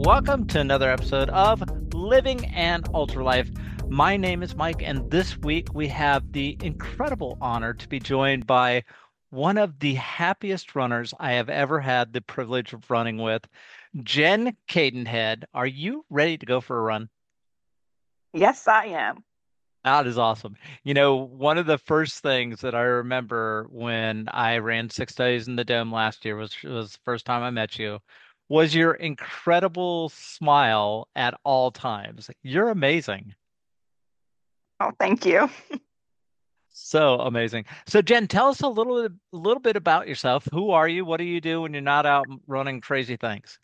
Welcome to another episode of Living an Ultra Life. My name is Mike, and this week we have the incredible honor to be joined by one of the happiest runners I have ever had the privilege of running with, Jen Cadenhead. Are you ready to go for a run? Yes, I am. That is awesome. One of the first things that I remember when I ran 6 days in the Dome last year was the first time I met you, was your incredible smile at all times. You're amazing. Oh, thank you. So amazing. So Jen, tell us a little bit about yourself. Who are you? What do you do when you're not out running crazy things?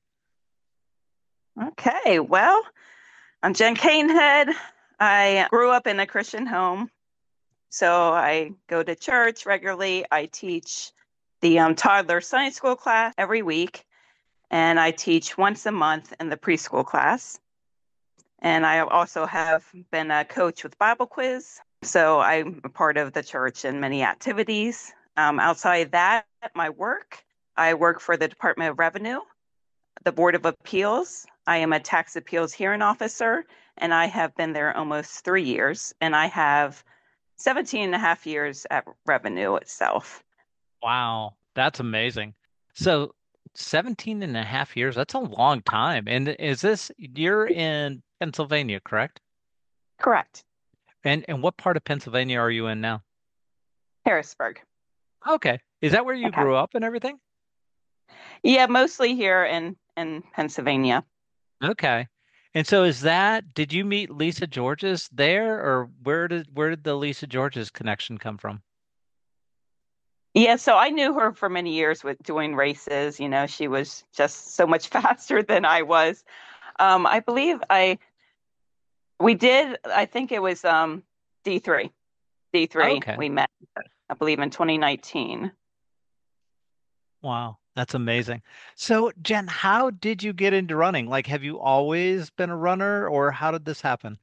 Okay, well, I'm Jen Canehead. I grew up in a Christian home, so I go to church regularly. I teach the toddler Sunday school class every week, and I teach once a month in the preschool class. And I also have been a coach with Bible Quiz, so I'm a part of the church and many activities. Outside that, my work, I work for the Department of Revenue, the Board of Appeals. I am a tax appeals hearing officer, and I have been there almost 3 years, and I have 17 and a half years at Revenue itself. Wow, that's amazing. So 17 and a half years, that's a long time. And you're in Pennsylvania, correct? Correct. And what part of Pennsylvania are you in now? Harrisburg. Okay. Is that where you Okay. grew up and everything? Yeah, mostly here in Pennsylvania. Okay. And so did you meet Lisa Georges there, or where did the Lisa Georges connection come from? Yeah, so I knew her for many years with doing races. She was just so much faster than I was. I believe we did, I think it was D3. D3 Okay. we met, I believe in 2019. Wow, that's amazing. So, Jen, how did you get into running? Like, have you always been a runner, or how did this happen?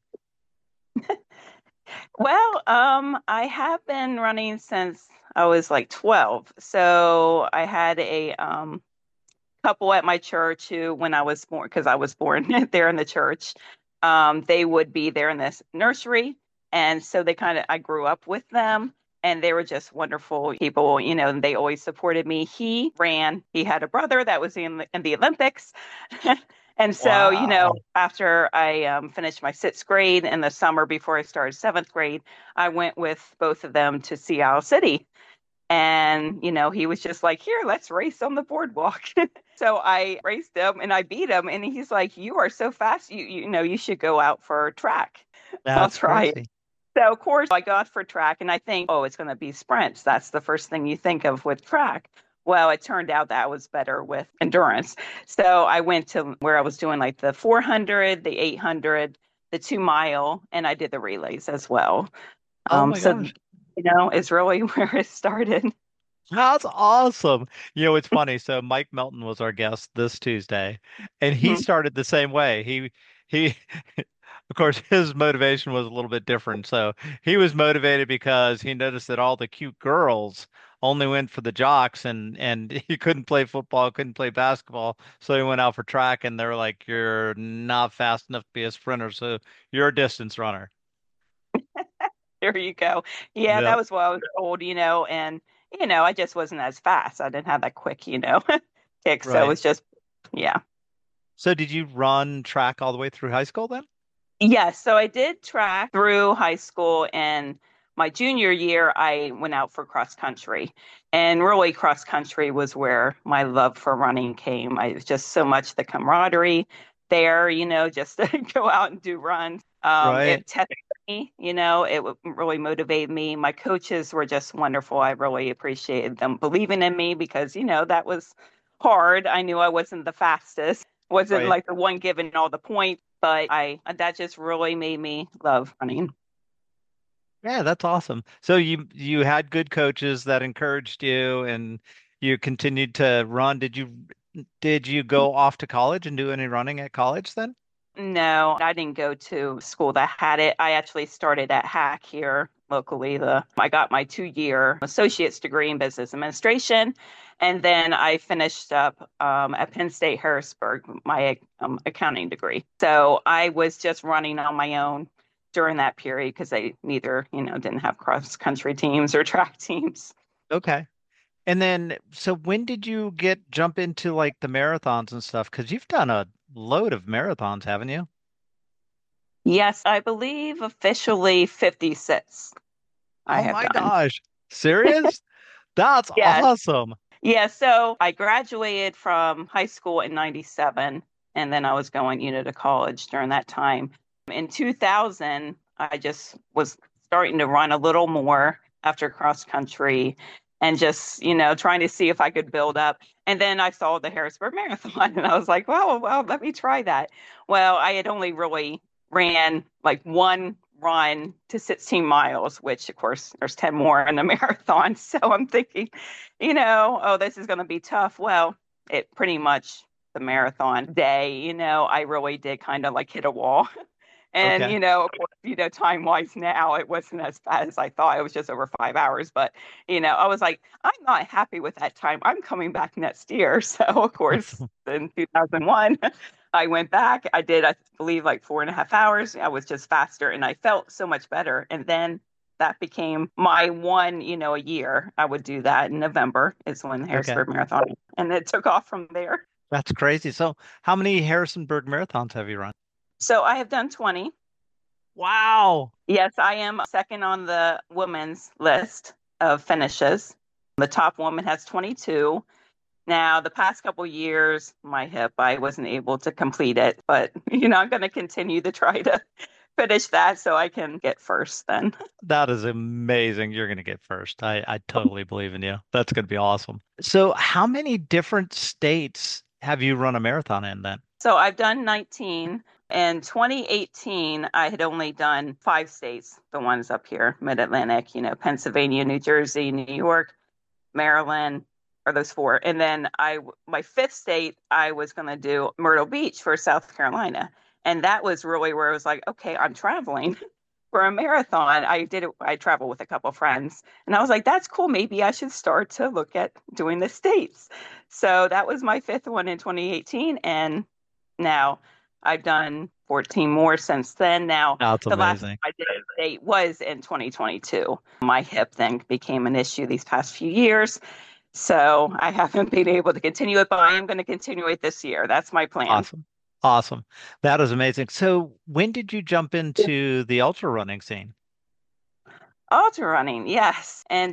Well, I have been running since I was like 12. So I had a couple at my church who, when I was born, because I was born there in the church, they would be there in this nursery. And so I grew up with them. And they were just wonderful people, and they always supported me. He had a brother that was in the Olympics. And so, Wow. after I finished my sixth grade in the summer before I started seventh grade, I went with both of them to Seattle City. And, he was just like, here, let's race on the boardwalk. So I raced him and I beat him. And he's like, you are so fast. You should go out for track. I'll That's try it. crazy. So, of course, I got for track and I think, oh, it's going to be sprints. That's the first thing you think of with track. Well, it turned out that was better with endurance. So I went to where I was doing like the 400, the 800, the 2 mile, and I did the relays as well. Oh my So, gosh. it's really where it started. That's awesome. It's funny. So Mike Melton was our guest this Tuesday, and he Mhm. started the same way. He of course his motivation was a little bit different. So he was motivated because he noticed that all the cute girls only went for the jocks and he couldn't play football, couldn't play basketball. So he went out for track and they were like, "You're not fast enough to be a sprinter, so you're a distance runner." There you go. Yeah, that Yep. was what I was told, and, I just wasn't as fast. I didn't have that quick, kick. So it Right. was just, yeah. So did you run track all the way through high school then? Yes, so I did track through high school, and my junior year, I went out for cross country. And really, cross country was where my love for running came. I was just so much the camaraderie there, just to go out and do runs. Right. It tested me, really motivated me. My coaches were just wonderful. I really appreciated them believing in me because, that was hard. I knew I wasn't the fastest, wasn't Right. like the one giving all the points, but I that just really made me love running. Yeah, that's awesome. So you had good coaches that encouraged you and you continued to run. Did you go off to college and do any running at college then? No, I didn't go to school that had it. I actually started at Hack here locally. I got my 2 year associate's degree in business administration, And then I finished up at Penn State Harrisburg, my accounting degree. So I was just running on my own during that period because they neither, didn't have cross country teams or track teams. Okay. And then, so when did you get jump into like the marathons and stuff? Because you've done a load of marathons, haven't you? Yes, I believe officially 56 I Oh have my done. gosh. Serious? That's Yes. awesome. Yeah, so I graduated from high school in 97, and then I was going, to college during that time. In 2000, I just was starting to run a little more after cross country and just, trying to see if I could build up. And then I saw the Harrisburg Marathon and I was like, well, let me try that. Well, I had only really ran like one run to 16 miles, which of course there's 10 more in the marathon. So I'm thinking, oh, this is going to be tough. Well, it pretty much the marathon day, I really did kind of like hit a wall. And, Okay. of course, time wise now, it wasn't as bad as I thought. It was just over 5 hours. But, I was like, I'm not happy with that time. I'm coming back next year. So, of course, in 2001, I went back. I did, I believe, like 4.5 hours. I was just faster and I felt so much better. And then that became my one, a year. I would do that in November is when the Okay. Harrisburg Marathon, and it took off from there. That's crazy. So, how many Harrisonburg marathons have you run? So I have done 20. Wow. Yes, I am second on the women's list of finishes. The top woman has 22. Now, the past couple years, my hip, I wasn't able to complete it, but I'm going to continue to try to finish that so I can get first then. That is amazing. You're going to get first. I totally believe in you. That's going to be awesome. So, how many different states have you run a marathon in then? So I've done 19. In 2018, I had only done 5 states, the ones up here, Mid-Atlantic, Pennsylvania, New Jersey, New York, Maryland, or those four. And then my fifth state, I was going to do Myrtle Beach for South Carolina. And that was really where I was like, okay, I'm traveling for a marathon. I traveled with a couple of friends and I was like, that's cool. Maybe I should start to look at doing the states. So that was my fifth one in 2018. And now I've done 14 more since then. Now, That's the last amazing. I did a state was in 2022. My hip then became an issue these past few years. So I haven't been able to continue it, but I am going to continue it this year. That's my plan. Awesome. Awesome. That is amazing. So, when did you jump into the ultra running scene? Ultra running, yes. In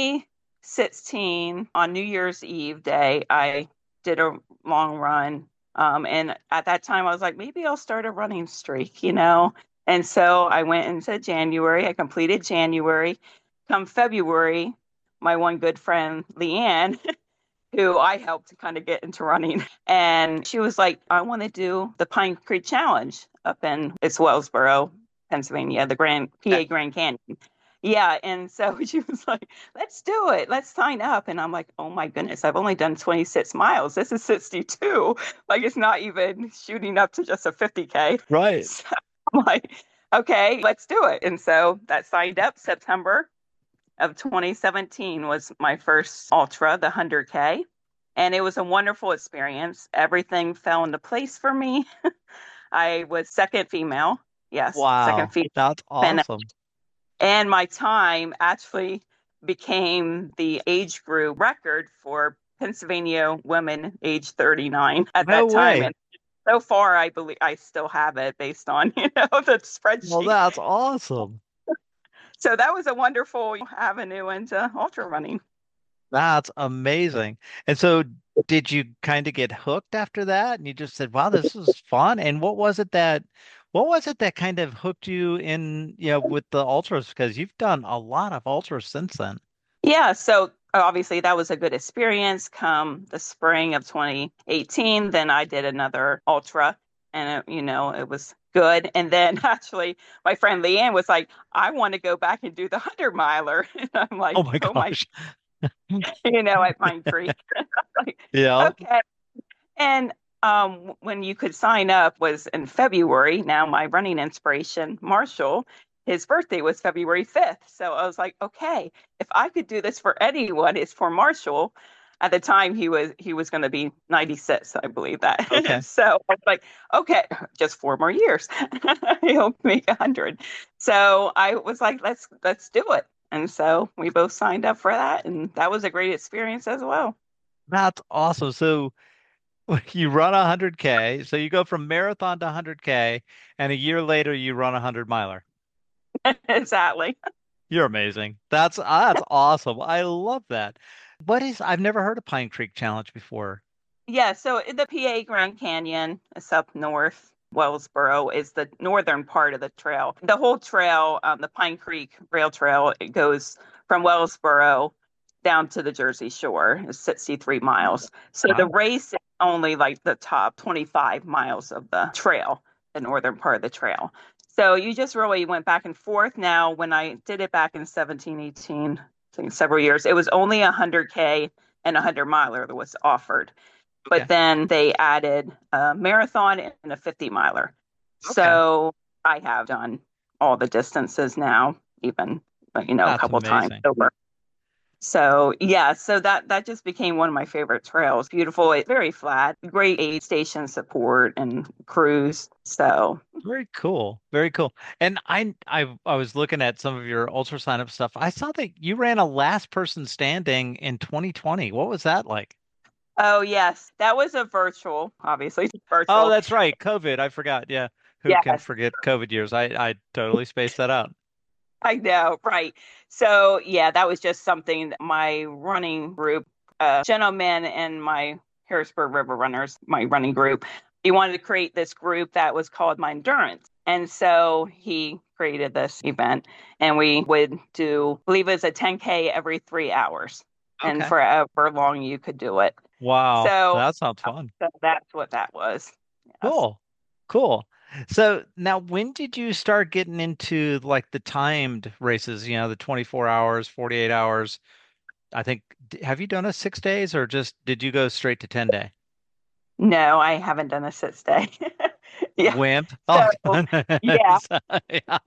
2016, on New Year's Eve day, I did a long run. And at that time, I was like, maybe I'll start a running streak. And so I went into January. I completed January. Come February, my one good friend, Leanne, who I helped to kind of get into running, and she was like, I want to do the Pine Creek Challenge up in it's Wellsboro, Pennsylvania, the Okay. Grand Canyon. Yeah, and so she was like, "Let's do it. Let's sign up." And I'm like, "Oh my goodness, I've only done 26 miles. This is 62. Like it's not even shooting up to just a 50K." Right. So I'm like, "Okay, let's do it." And so that signed up September of 2017 was my first ultra, the 100K. And it was a wonderful experience. Everything fell into place for me. I was second female. Yes, second Wow. female. That's awesome. And my time actually became the age group record for Pennsylvania women age 39 at No that time. way. And so far, I believe I still have it based on, the Well, spreadsheet. that's awesome. So that was a wonderful avenue into ultra running. That's amazing. And so, did you kind of get hooked after that? And you just said, "Wow, this is fun." And what was it that kind of hooked you in, with the ultras? Because you've done a lot of ultras since then. Yeah, so obviously that was a good experience. Come the spring of 2018, then I did another ultra, and it was good. And then actually, my friend Leanne was like, "I want to go back and do the 100 miler," and I'm Oh like, my "Oh my," gosh. at Pine Creek. Like, Yeah. okay. And when you could sign up was in February. Now, my running inspiration, Marshall, his birthday was February 5th. So I was like, okay, if I could do this for anyone, it's for Marshall. At the time, he was going to be 96, I believe that. Okay. So I was like, okay, just 4 more years. He'll make 100. So I was like, let's do it. And so we both signed up for that, and that was a great experience as well. That's awesome. So you run 100K. So you go from marathon to 100K, and a year later you run a 100 miler. Exactly. You're amazing. That's awesome. I love that. I've never heard of Pine Creek Challenge before. Yeah, so the PA Grand Canyon is up north. Wellsboro is the northern part of the trail. The whole trail, the Pine Creek Rail Trail, it goes from Wellsboro down to the Jersey Shore. It's 63 miles. So the Wow. race is only like the top 25 miles of the trail, the northern part of the trail. So you just really went back and forth. Now, when I did it back in 17, 18, I think several years, it was only 100K and a 100 miler that was offered. But Okay. then they added a marathon and a 50 miler. Okay. So I have done all the distances now, even a That's couple times amazing. over. So yeah, so that just became one of my favorite trails. Beautiful, it's very flat, great aid station support and crews. So Very cool. Very cool. And I was looking at some of your ultra sign up stuff. I saw that you ran a last person standing in 2020. What was that like? oh yes, that was a virtual, obviously Oh, virtual. that's right. COVID. I forgot. Yeah. Who can Yes, forget COVID years? I totally spaced that out. I know, right. So yeah, that was just something that my running group, gentlemen and my Harrisburg River Runners, my running group, he wanted to create this group that was called My Endurance. And so he created this event and we would do, I believe it was a 10K every 3 hours and Okay. for however long you could do it. Wow. So, That sounds fun. so that's what that was. Yes. Cool. Cool. So now when did you start getting into like the timed races, the 24 hours, 48 hours? I think, have you done a 6 days or just did you go straight to 10 day? No, I haven't done a sit stay. Yeah. Wimp. Oh, So, yeah. yeah.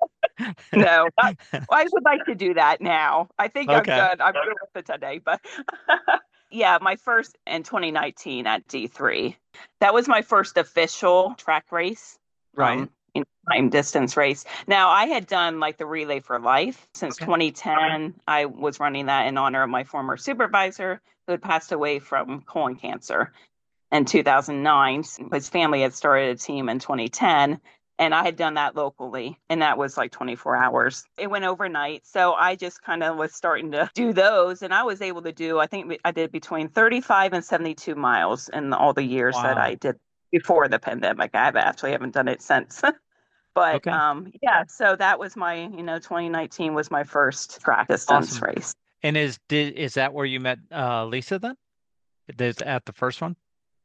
No, I would like to do that now. I think I'm Okay. done. I'm done with it today, but yeah, my first in 2019 at D3. That was my first official track race, Right. time distance race. Now, I had done like the Relay for Life since Okay. 2010. I was running that in honor of my former supervisor who had passed away from colon cancer in 2009. His family had started a team in 2010, and I had done that locally, and that was like 24 hours. It went overnight. So I just kind of was starting to do those, and I was able to do, I think I did between 35 and 72 miles in all the years that I Wow. did before the pandemic. I actually haven't done it since. But Okay. yeah, so that was 2019 was my first track distance Awesome. race. And is that where you met Lisa then? Is at the first one?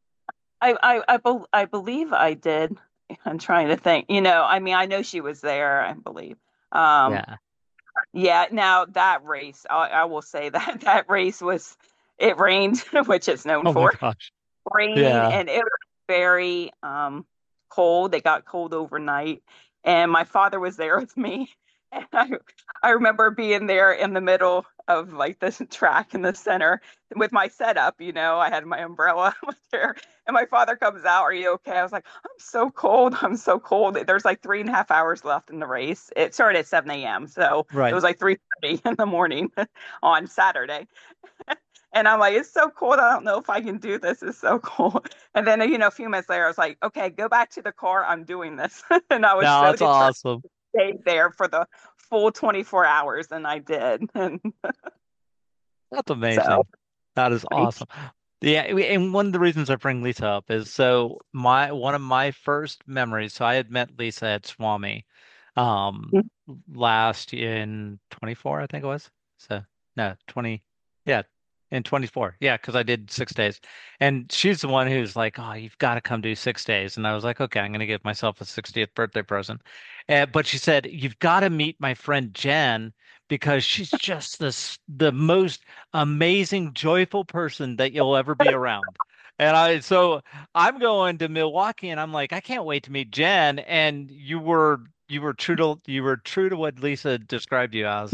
I believe I did. I'm trying to think. I mean, I know she was there, I believe. Um, Yeah. yeah, now that race, I will say that that race it rained, which it's known Oh my for gosh. rain, Yeah. and it was very cold. It got cold overnight, and my father was there with me. And I remember being there in the middle of like this track in the center with my setup. I had my umbrella there, and my father comes out. Are you okay? I was like, I'm so cold. I'm so cold. There's like 3.5 hours left in the race. It started at 7 a.m., so it Right. was like 3:30 in the morning on Saturday. And I'm like, it's so cold. I don't know if I can do this. It's so cold. And then, a few minutes later, I was like, okay, go back to the car. I'm doing this. And I was No, so that's determined awesome. to stay there for the full 24 hours. And I did. And That's so, amazing. That is right. awesome. Yeah, and one of the reasons I bring Lisa up is so my one of my first memories. So I had met Lisa at Swami, um, last in 24, I think it was. So no, 20, yeah, in 24, yeah, because I did 6 days, and she's the one who's like, "Oh, you've got to come do 6 days," and I was like, "Okay, I'm gonna give myself a 60th birthday present," but she said, "You've got to meet my friend Jen." Because she's just the most amazing, joyful person that you'll ever be around. So I'm going to Milwaukee and I'm like, I can't wait to meet Jen. And you were true to what Lisa described you as,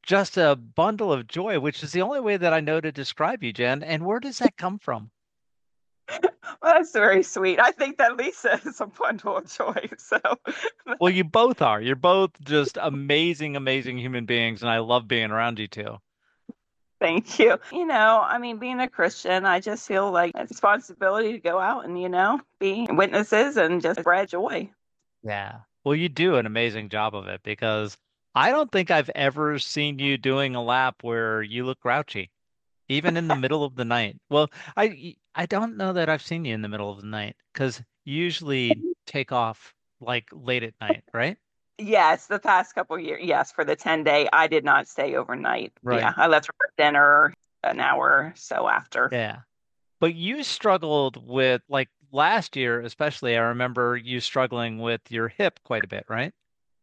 just a bundle of joy, which is the only way that I know to describe you, Jen. And where does that come from? Well, that's very sweet. I think that Lisa is a bundle of joy. So Well, you both are. You're both just amazing, amazing human beings, and I love being around you two. thank you. I mean, being a Christian, I just feel like it's a responsibility to go out and, be witnesses and just spread joy. Yeah. Well, you do an amazing job of it because I don't think I've ever seen you doing a lap where you look grouchy, even in the middle of the night. Well, I don't know that I've seen you in the middle of the night because you usually take off like late at night, right? Yes, the past couple of years. Yes, for the 10-day, I did not stay overnight. Yeah, Right. I left for dinner an hour or so after. Yeah. But you struggled with like last year, especially, I remember you struggling with your hip quite a bit, right?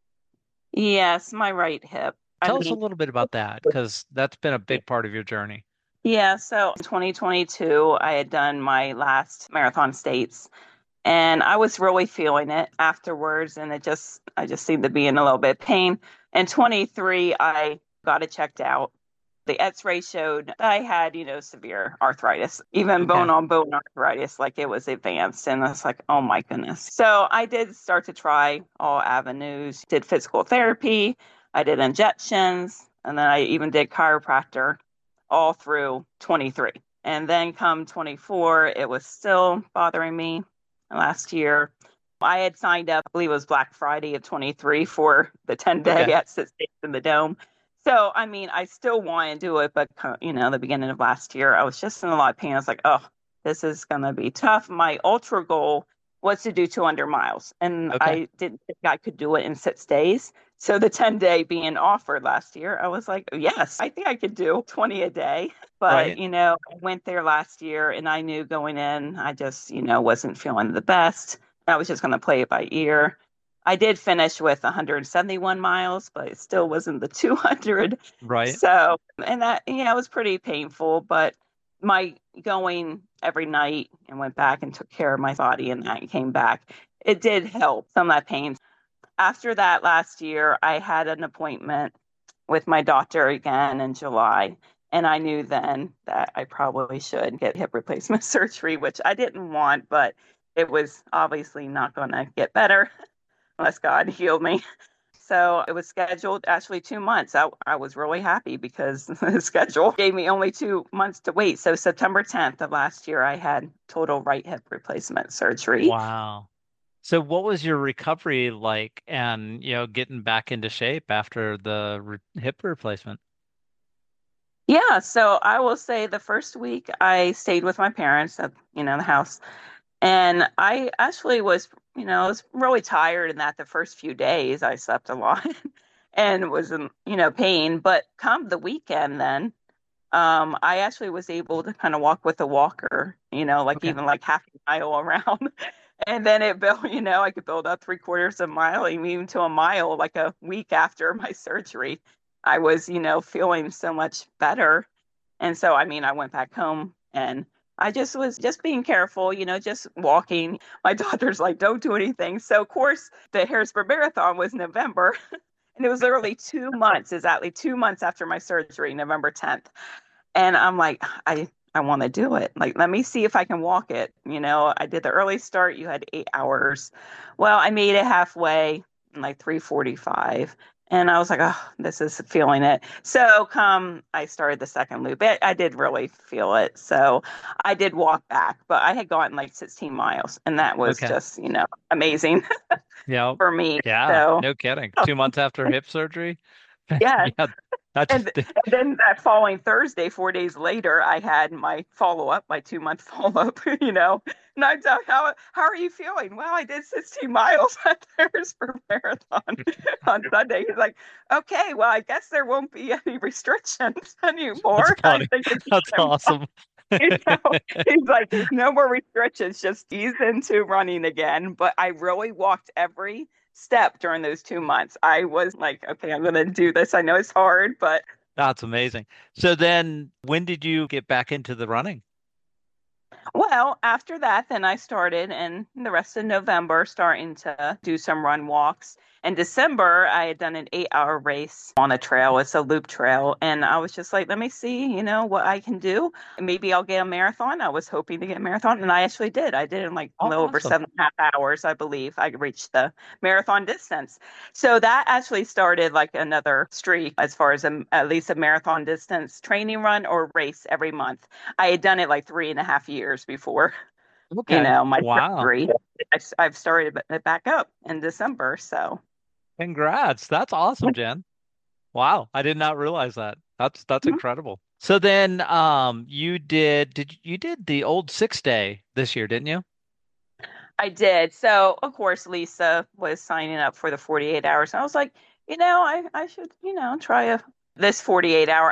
Yes, my right hip. I Tell us a mean, little bit about that because that's been a big part of your journey. yeah, so in 2022, I had done my last marathon states and I was really feeling it afterwards and I just seemed to be in a little bit of pain. In 23, I got it checked out. The X-ray showed that I had, severe arthritis, even Okay. bone on bone arthritis, like it was advanced. And I was like, oh my goodness. So I did start to try all avenues, did physical therapy, I did injections, and then I even did chiropractor all through 23. And then come 24, it was still bothering me last year. I had signed up, I believe it was Black Friday of 23 for the 10-day Okay. at Sit States in the Dome. So, I mean, I still want to do it, but, the beginning of last year, I was just in a lot of pain. I was like, oh, this is going to be tough. My ultra goal was to do 200 miles, and Okay. I didn't think I could do it in 6 days. So the 10-day being offered last year, I was like, yes, I think I could do 20 a day. But, Right. I went there last year and I knew going in, I just, wasn't feeling the best. I was just going to play it by ear. I did finish with 171 miles, but it still wasn't the 200. Right. So, and that, was pretty painful, but my going every night and went back and took care of my body and that came back, it did help some of that pain. After that last year, I had an appointment with my doctor again in July. And I knew then that I probably should get hip replacement surgery, which I didn't want, but it was obviously not going to get better unless God healed me. So it was scheduled actually 2 months. I was really happy because the schedule gave me only 2 months to wait. So September 10th of last year, I had total right hip replacement surgery. Wow. So what was your recovery like and, getting back into shape after the re hip replacement? Yeah, so I will say the first week I stayed with my parents at, the house. And I actually I was really tired in that the first few days I slept a lot and was in, pain. But come the weekend then, I actually was able to kind of walk with a walker, like Okay. even like half a mile around. And then it built, I could build up 3/4 of a mile, even to a mile, like a week after my surgery. I was, feeling so much better. And so, I mean, I went back home and I just was just being careful, just walking. My doctor's like, don't do anything. So, of course, the Harrisburg Marathon was November, and it was literally 2 months, exactly 2 months after my surgery, November 10th. And I'm like, I want to do it. Like, let me see if I can walk it. I did the early start. You had 8 hours. Well, I made it halfway in like 3:45. And I was like, oh, this is feeling it. So come I started the second loop. I did really feel it. So I did walk back, but I had gotten like 16 miles and that was Okay. just, amazing Yeah. for me. Yeah. So No kidding. 2 months after hip surgery. yeah, Yeah. That's and then that following Thursday, 4 days later, I had my follow up, my 2 month follow up, And I thought, how are you feeling? Well, I did 16 miles at the Harrisburg Marathon on Sunday. He's like, okay, well, I guess there won't be any restrictions that's anymore. I funny. think it's That's awesome. you he's like, no more restrictions, just ease into running again. But I really walked every step during those 2 months. I was like, okay, I'm going to do this. I know it's hard, but That's amazing. So then when did you get back into the running? well, after that, then I started in the rest of November starting to do some run walks. in December, I had done an 8 hour race on a trail. It's a loop trail. And I was just like, let me see, what I can do. Maybe I'll get a marathon. I was hoping to get a marathon. And I actually did. I did in like a Oh, little over awesome. 7.5 hours, I believe. I reached the marathon distance. So that actually started like another streak as far as at least a marathon distance training run or race every month. I had done it like 3.5 years before, Okay. my Wow. surgery. I've started it back up in December. So. Congrats. That's awesome, Jen. Wow. I did not realize that. That's Mhm. incredible. So then you did the old 6 day this year, didn't you? I did. So, of course, Lisa was signing up for the 48 hours. And I was like, I should, try this 48 hour.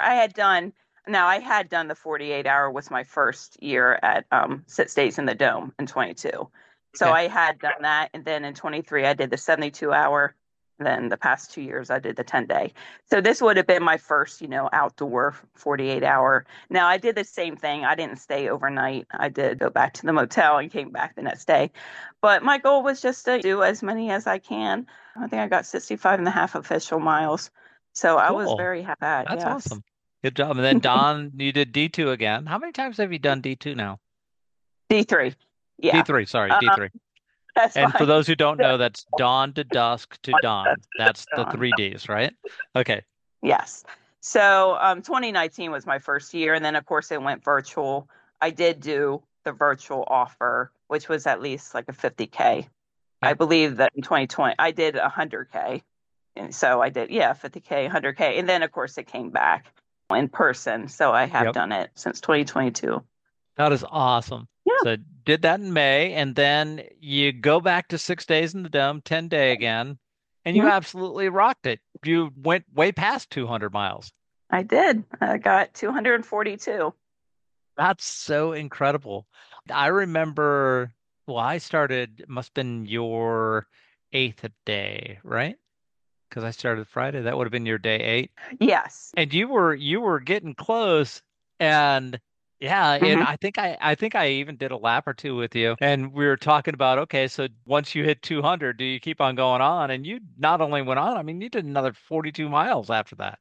I had done the 48 hour was my first year at Sit States in the Dome in 22. So Okay. I had done that. And then in 23, I did the 72 hour. Then the past 2 years, I did the 10-day. So this would have been my first, outdoor 48 hour. Now I did the same thing. I didn't stay overnight. I did go back to the motel and came back the next day. But my goal was just to do as many as I can. I think I got 65 and a half official miles. So I was Cool. very happy. That's Yes. awesome. Good job. And then Don, you did D2 again. How many times have you done D2 now? D3. Yeah. D3, sorry, Uh, D3. that's And for fine. those who don't know, that's dawn to dusk to dawn. That's the So, 3 Ds, right? Okay. yes. So 2019 was my first year. And then, of course, it went virtual. I did do the virtual offer, which was at least like a 50K. I Yep. believe that in 2020, I did 100K. And so I did, yeah, 50K, 100K. And then, of course, it came back in person. So I have Yep. done it since 2022. That is awesome. Yeah. So did that in May, and then you go back to 6 days in the dome, 10 day again, and you Mhm. absolutely rocked it. You went way past 200 miles. I did. I got 242. That's so incredible. I remember, well, I started, it must have been your eighth day, right? Because I started Friday. That would have been your day 8. Yes. And you were getting close, and yeah, and Hmm. I think I even did a lap or two with you, and we were talking about, okay, so once you hit 200, do you keep on going on? And you not only went on, I mean, you did another 42 miles after that.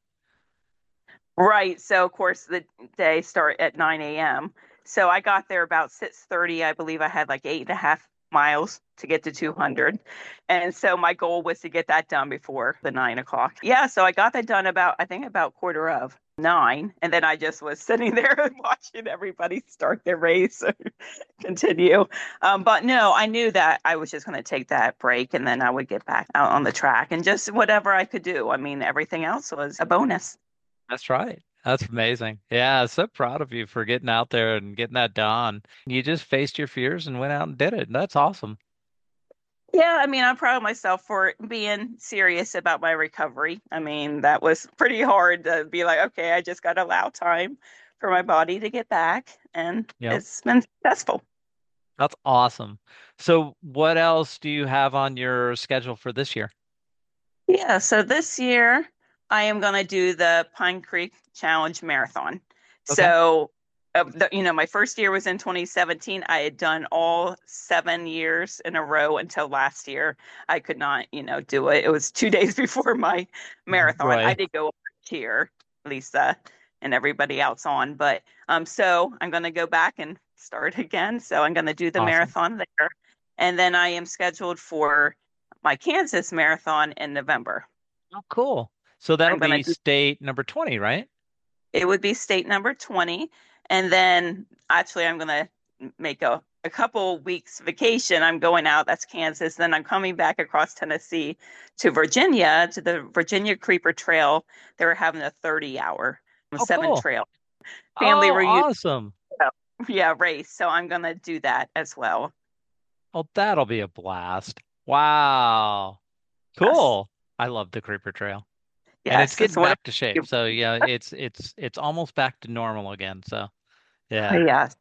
Right. So, of course, the day start at 9 a.m. So I got there about 6:30. I believe I had like 8.5 miles to get to 200. And so my goal was to get that done before the 9 o'clock. Yeah. So I got that done I think about quarter of 9. And then I just was sitting there and watching everybody start their race or continue. But no, I knew that I was just going to take that break and then I would get back out on the track and just whatever I could do. I mean, everything else was a bonus. That's right. That's amazing. Yeah, so proud of you for getting out there and getting that done. You just faced your fears and went out and did it. That's awesome. Yeah, I mean, I'm proud of myself for being serious about my recovery. I mean, that was pretty hard to be like, okay, I just got to allow time for my body to get back, and Yep. it's been successful. That's awesome. So what else do you have on your schedule for this year? Yeah, so this year I am going to do the Pine Creek Challenge Marathon. Okay. So, my first year was in 2017. I had done all 7 years in a row until last year. I could not, do it. It was 2 days before my marathon. I Right. did go cheer Lisa and everybody else on, but so I'm going to go back and start again. So I'm going to do the Awesome. marathon there, and then I am scheduled for my Kansas marathon in November. Oh, cool. So that'll I'm gonna be do state number 20, right? it would be state number 20. And then actually I'm gonna make a couple weeks vacation. I'm going out, that's Kansas. Then I'm coming back across Tennessee to Virginia, to the Virginia Creeper Trail. They were having a 30-hour Oh, seven cool. trail family Oh, reunion. awesome. Yeah, race. So I'm gonna do that as well. Oh, that'll be a blast. Wow. Yes. Cool. I love the Creeper Trail. And it's Yes. It's getting one of back to shape. So yeah, it's almost back to normal again. So yeah. yes.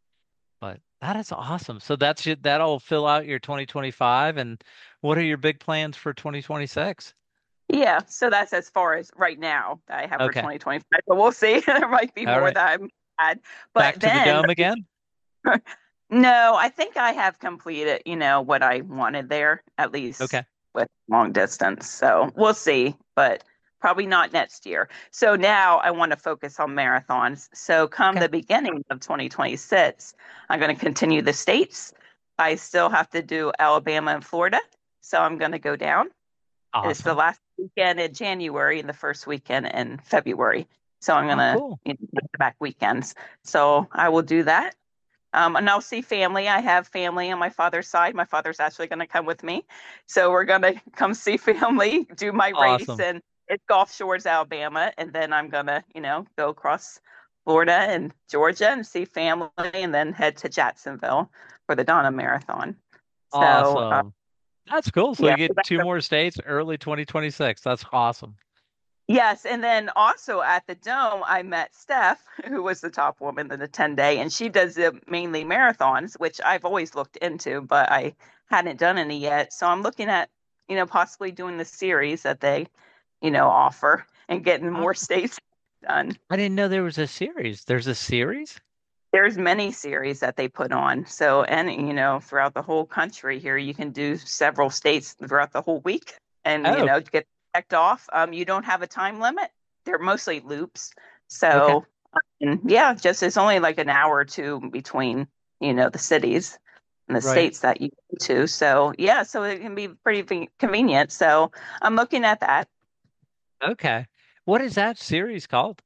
But that is awesome. So that'll fill out your 2025. And what are your big plans for 2026? Yeah, so that's as far as right now that I have for Okay. 2025. But we'll see. There might be All more right. that I'm add. But Back to the then, dome again? no, I think I have completed, what I wanted there, at least Okay. with long distance. So we'll see, but probably not next year. So now I want to focus on marathons. So come Okay. the beginning of 2026, I'm going to continue the states. I still have to do Alabama and Florida. So I'm going to go down. It's the Awesome. last weekend in January and the first weekend in February. So I'm going Oh, to, cool. back weekends. So I will do that. And I'll see family. I have family on my father's side. My father's actually going to come with me. So we're going to come see family, do my race, Awesome. and it's Gulf Shores, Alabama. And then I'm going to, go across Florida and Georgia and see family and then head to Jacksonville for the Donna Marathon. So, Awesome. That's cool. So yeah. you get two more states early 2026. That's awesome. Yes, and then also at the Dome, I met Steph, who was the top woman in the 10-day, and she does mainly marathons, which I've always looked into, but I hadn't done any yet. So I'm looking at, possibly doing the series that they, offer and getting Oh, more states done. I didn't know there was a series. There's a series? There's many series that they put on. So, and, throughout the whole country here, you can do several states throughout the whole week and, Oh, get checked off. You don't have a time limit. They're mostly loops. okay. So, and yeah, just it's only like an hour or two between, the cities and the Right. states that you go to. So, yeah, so it can be pretty convenient. So, I'm looking at that. Okay. What is that series called?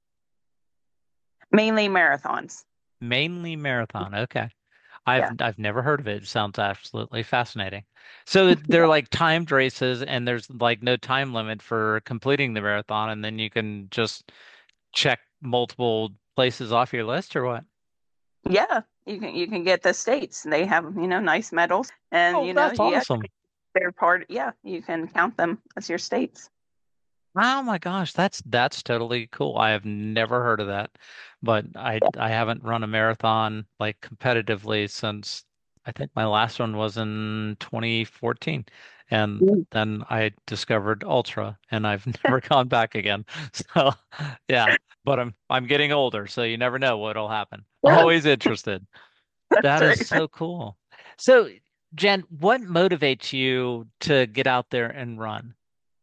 Mainly marathons. Mainly Marathon. Okay. Yeah. I've never heard of it. It sounds absolutely fascinating. So they're like timed races and there's like no time limit for completing the marathon and then you can just check multiple places off your list or what? Yeah, you can get the states. They have, nice medals and Oh, that's yeah, awesome. they're part yeah, you can count them as your states. Oh my gosh, that's totally cool. I have never heard of that, but I haven't run a marathon like competitively since I think my last one was in 2014, and Mm. then I discovered Ultra, and I've never gone back again. So yeah, but I'm getting older, so you never know what'll happen. Yeah, Always interested. that's That is right. so cool. So Jen, what motivates you to get out there and run?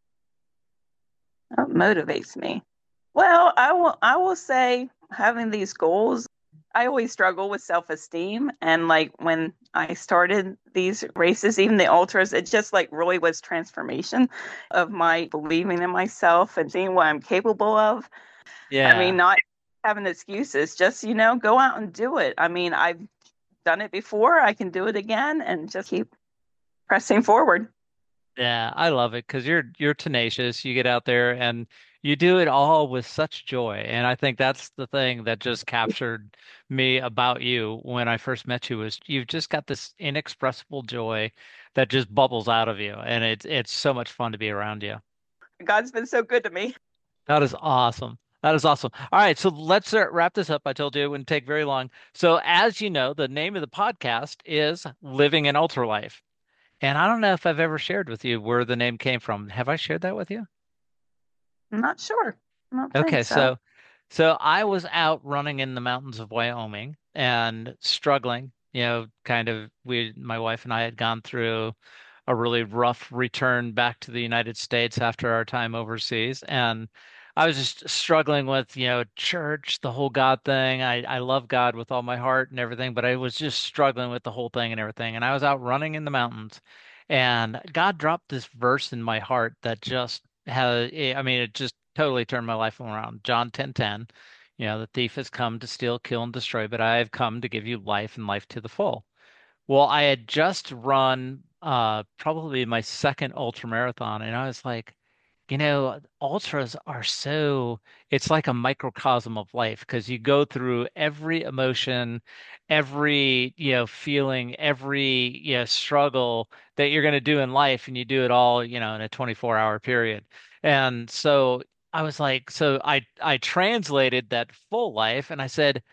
That motivates me. Well, I will say having these goals, I always struggle with self-esteem. And like when I started these races, even the ultras, it just like really was transformation of my believing in myself and seeing what I'm capable of. I mean, Yeah. not having excuses, just, go out and do it. I mean, I've done it before, I can do it again and just keep pressing forward. Yeah, I love it because you're tenacious. You get out there and you do it all with such joy. And I think that's the thing that just captured me about you when I first met you was you've just got this inexpressible joy that just bubbles out of you. And it's so much fun to be around you. God's been so good to me. That is awesome. That is awesome. All right, so let's wrap this up. I told you it wouldn't take very long. So as you know, the name of the podcast is Living an Ultra Life. And I don't know if I've ever shared with you where the name came from. Have I shared that with you? I'm not sure. I don't think Okay, so. so I was out running in the mountains of Wyoming and struggling, kind of my wife and I had gone through a really rough return back to the United States after our time overseas. And I was just struggling with, church, the whole God thing. I love God with all my heart and everything, but I was just struggling with the whole thing and everything. And I was out running in the mountains and God dropped this verse in my heart that just I mean, it just totally turned my life around. John 10:10, the thief has come to steal, kill, and destroy, but I have come to give you life and life to the full. Well, I had just run probably my second ultra marathon, and I was like, ultras are it's like a microcosm of life because you go through every emotion, every, feeling, every, struggle that you're going to do in life, and you do it all, in a 24-hour period. And so I was like, so I translated that full life and I said,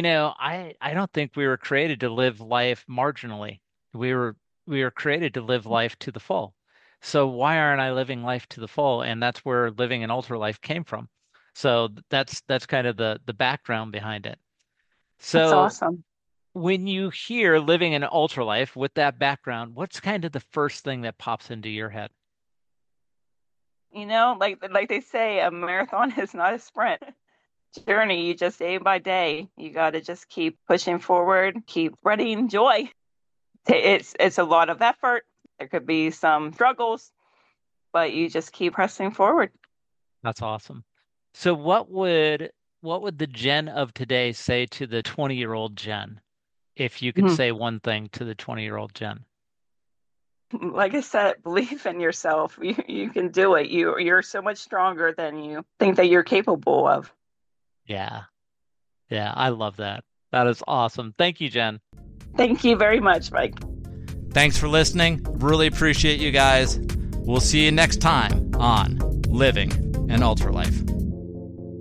I don't think we were created to live life marginally. We were we were created to live life to the full. So why aren't I living life to the full? And that's where living an ultra life came from. So that's kind of the background behind it. That's So awesome. when you hear living an ultra life with that background, what's kind of the first thing that pops into your head? Like they say, a marathon is not a sprint. Journey, you just day by day. You got to just keep pushing forward, keep spreading joy. It's a lot of effort. There could be some struggles, but you just keep pressing forward. That's awesome. So what would the Jen of today say to the 20-year-old Jen if you could Mhm. say one thing to the 20-year-old Jen? Like I said, believe in yourself. You can do it. You're so much stronger than you think that you're capable of. Yeah. Yeah, I love that. That is awesome. Thank you, Jen. Thank you very much, Mike. Thanks for listening. Really appreciate you guys. We'll see you next time on Living an Ultra Life.